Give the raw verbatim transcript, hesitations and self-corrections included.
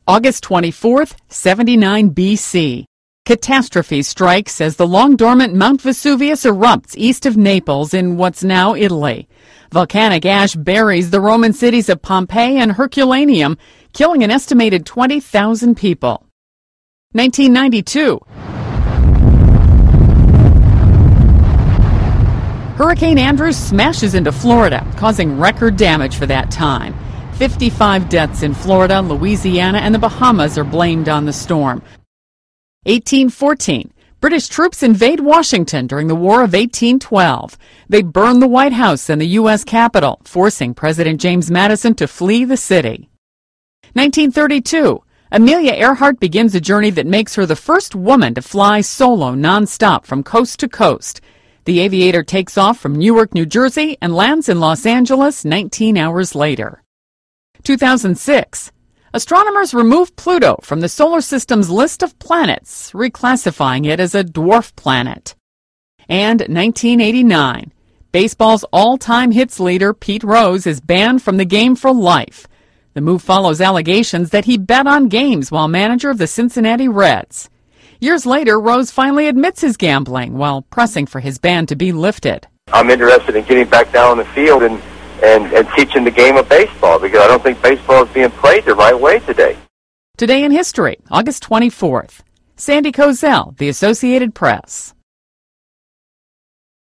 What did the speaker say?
August twenty-fourth, seventy-nine B C. Catastrophe strikes as the long-dormant Mount Vesuvius erupts east of Naples in what's now Italy. Volcanic ash buries the Roman cities of Pompeii and Herculaneum, killing an estimated twenty thousand people. nineteen ninety-two. Hurricane Andrew smashes into Florida, causing record damage for that time. fifty-five deaths in Florida, Louisiana, and the Bahamas are blamed on the storm. eighteen fourteen. British troops invade Washington during the War of eighteen twelve. They burn the White House and the U S Capitol, forcing President James Madison to flee the city. nineteen thirty-two. Amelia Earhart begins a journey that makes her the first woman to fly solo nonstop from coast to coast. The aviator takes off from Newark, New Jersey, and lands in Los Angeles nineteen hours later. two thousand six. Astronomers remove Pluto from the solar system's list of planets, reclassifying it as a dwarf planet. And nineteen eighty-nine. Baseball's all-time hits leader, Pete Rose, is banned from the game for life. The move follows allegations that he bet on games while manager of the Cincinnati Reds. Years later, Rose finally admits his gambling while pressing for his ban to be lifted. I'm interested in getting back down on the field and, and, and teaching the game of baseball because I don't think baseball is being played the right way today. Today in History, August twenty-fourth. Sandy Kozel, The Associated Press.